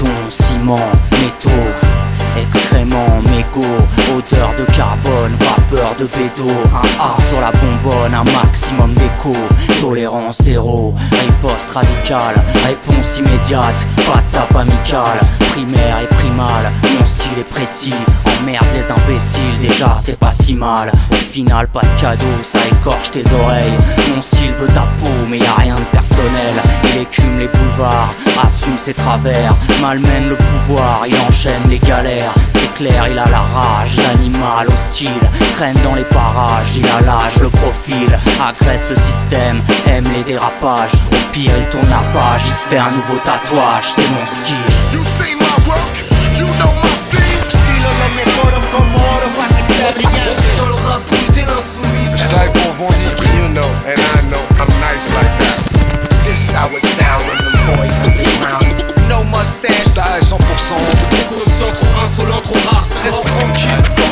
béton, ciment, métaux, excréments, mégots, odeur de carbone, vapeur de bédo. Un A sur la bonbonne, un maximum d'écho. Tolérance zéro, riposte radicale, réponse immédiate, pas de tape amicale. Primaire et primal, mon style est précis. Emmerde les imbéciles, déjà c'est pas si mal. Au final pas de cadeau, ça écorche tes oreilles. Mon style veut ta peau, mais y a rien de personnel. Il écume les boulevards, assume ses travers, malmène le pouvoir, il enchaîne les galères. C'est clair, il a la rage, l'animal hostile, traîne dans les parages, il a l'âge, le profil, agresse le système, aime les dérapages. Au pire il tourne la page, il se fait un nouveau tatouage, c'est mon style. You see my work, you know my style. Estilo lo mejor como oro pa' que se brillante. Dans le rap, t'es l'insoumis. Style pour Vendique, you know, and I know I'm nice like that. This how it sound when the boys hit the ground. No mustache. Style 100%. Trop conscient, trop insolent, trop rare. Reste tranquille.